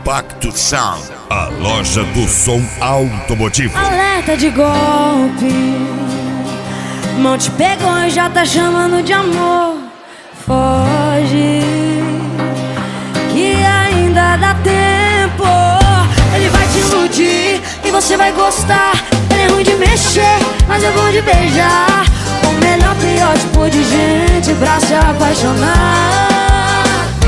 Impacto Sound, a loja do som automotivo. Alerta de golpe, mão te pegou e já tá chamando de amor. Foge, que ainda dá tempo. Ele vai te iludir e você vai gostar. Ele é ruim de mexer, mas é bom de beijar. O melhor, pior tipo de gente pra se apaixonar.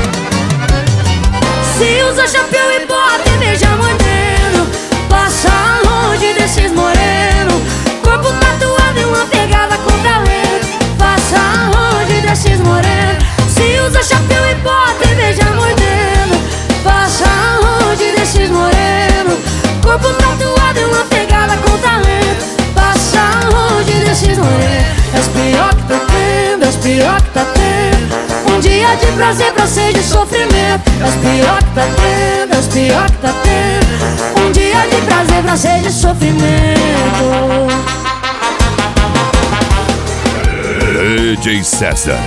Se usa chapéu e bota e beija moreno, passa longe desses moreno. Corpo tatuado e uma pegada com talento, passa longe desses moreno. Se usa chapéu e bota e beija moreno, passa longe desses moreno. Corpo tatuado e uma pegada com talento, passa longe desses moreno. É os pior que tá tendo, é os pior que tá tendo. Um dia de prazer pra ser de sofrimento. É os pior que tá tendo, é os pior que tá tendo. Um dia de prazer pra ser de sofrimento. DJ César.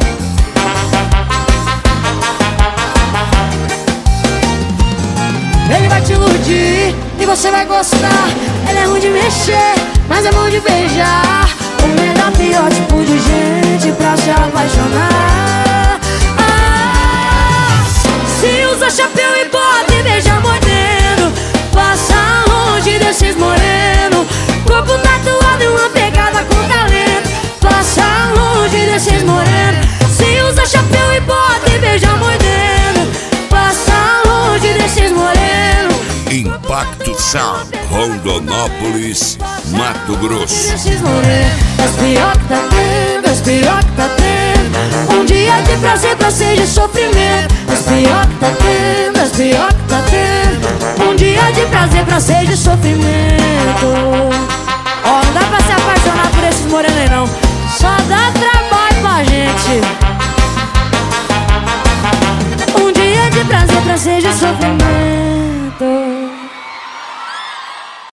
Ele vai te iludir e você vai gostar. Ele é ruim de mexer, mas é bom de beijar. O melhor, pior tipo de gente pra se apaixonar. Se usa chapéu e bota e beija moreno, passa longe desses moreno. Corpo tatuado e uma pegada com talento, passa longe desses moreno. Se usa chapéu e bota e beija moreno, passa longe desses moreno. Impacto Sound, Rondonópolis, Mato Grosso. É os pior que tá tendo, é os pior que tá tendo. Um dia de prazer pra ser de sofrimento. É os pior que tá tendo, é os pior que tá tendo. Um dia de prazer pra ser de sofrimento. Ó, não dá pra se apaixonar por esses morenos aí não. Só dá trabalho pra gente. Um dia de prazer pra ser de sofrimento.